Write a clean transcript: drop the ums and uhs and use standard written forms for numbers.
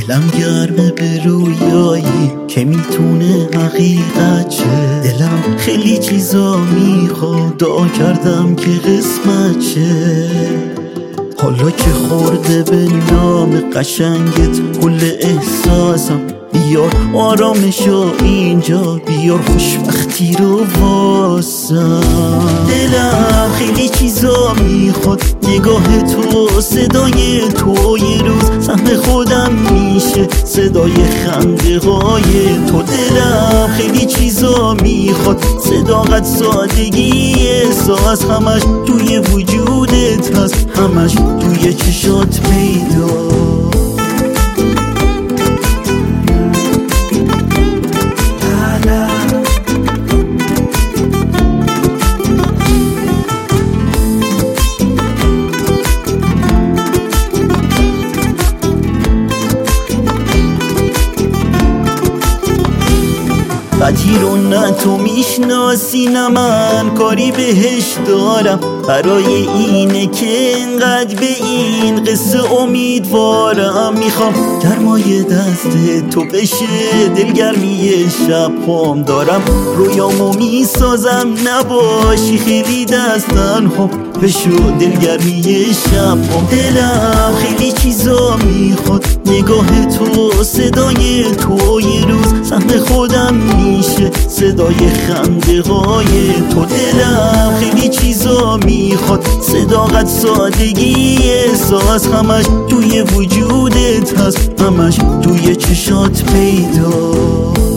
دلم گرمه به رویایی که میتونه حقیقت چه. دلم خیلی چیزا میخواد، دعا کردم که قسمت چه. حالا که خورده به نام قشنگت کل احساسم، بیار آرامشو اینجا، بیار خوشبختی رو واسم. دلم خیلی چیزا میخواد، نگاه تو، صدای تو، یه روز سهم خودم میشه صدای خنده های تو. دلم خیلی چیزا میخواد، صداقت، سادگی، احساس، همش توی وجودت هست، همش توی چشات پیدا. قدی رو نه تو میشناسی نه من کاری بهش دارم، برای اینه که انقدر به این قصه امیدوارم. میخوام گرمای دست تو بشه دلگرمی شب پام، دارم رویامو میسازم نباشی خیلی دستن هم بشو دلگرمی شب پام. دلم خیلی چیزا میخواد، نگاه تو، صدای تو، یه روز سهم خودم میشه صدای خنده های تو. دلم خیلی چیزا میخواد، صداقت، سادگی، احساس، همش توی وجودت هست، همش توی چشات پیدا.